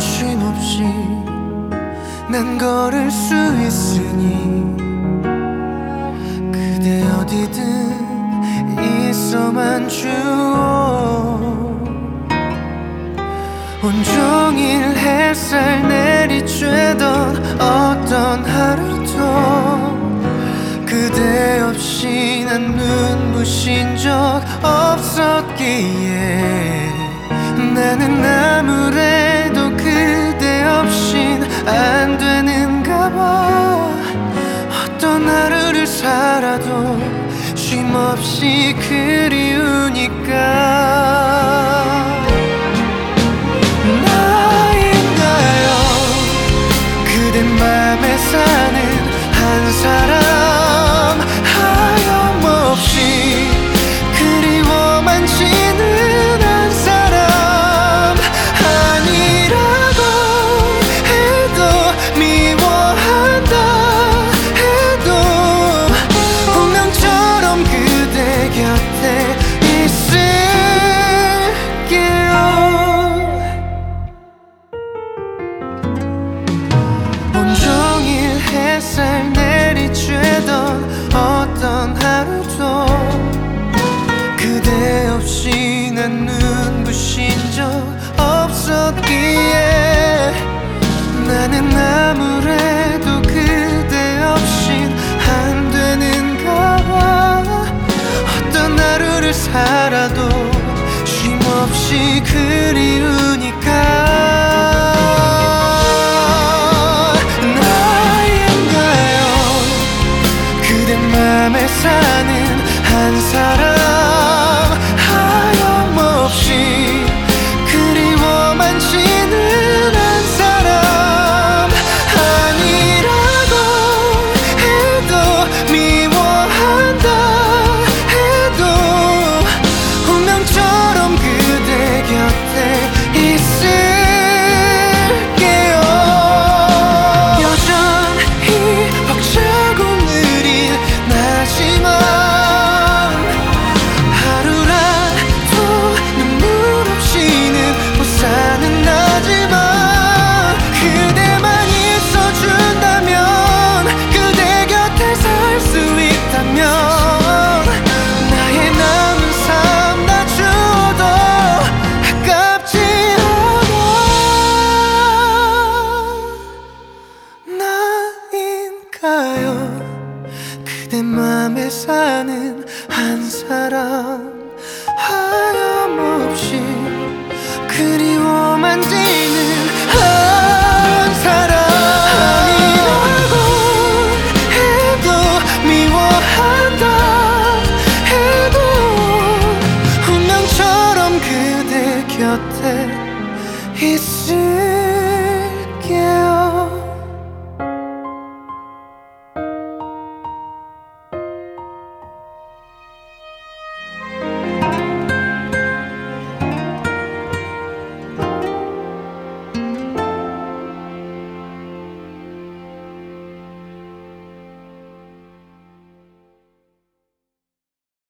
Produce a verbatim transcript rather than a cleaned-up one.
쉼없이 난 걸을 수 있으니 그대 어디든 있어만 주오. 온종일 햇살 내리쬐던 어떤 하루도 그대 없이 난 눈부신 적 없었기에 나는 아무래도 그대 없인 안 되는가 봐. 어떤 하루를 살아도 쉼없이 그리우니까. 나인가요 그댄 맘에 사는 한 사람, 하염없이 그리워만 지는 한 사람. 아니라고 해도 미워한다 해도 운명처럼 그대 곁에 있을게요. 온종일 햇살 내리쬐던 어떤 하루도 그대 없이 난 눈부신 적 없었기에 나는 아무래도 그대 없인 안 되는가 봐. 어떤 하루를 살아도 쉼없이 그리우니까. 나인가요 그대 맘에 사는 한 사람, 하염없이 그리워만 지는 한 사람. 아니라고 해도 미워한다 해도 운명처럼 그대 곁에 있을게요. 여전히 벅차고 느린 나지만 하루라도 눈물 없이는 못 사는 나지만 그대만 있어준다면, 그대 곁에 살 수 있다면 나의 남은 삶 다 주어도 아깝지 않아. 나인가요 그대 맘에 사는 한 사람.